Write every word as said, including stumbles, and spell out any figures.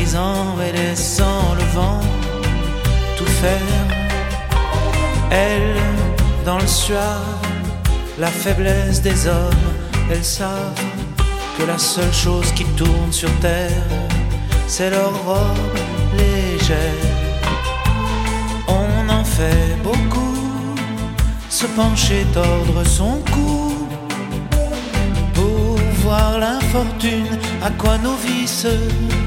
brisant et laissant le vent tout faire. Elles, dans le suave, la faiblesse des hommes, elles savent que la seule chose qui tourne sur terre, c'est leur robe légère. On en fait beaucoup, se pencher, tordre son cou, pour voir l'infortune, à quoi nos vices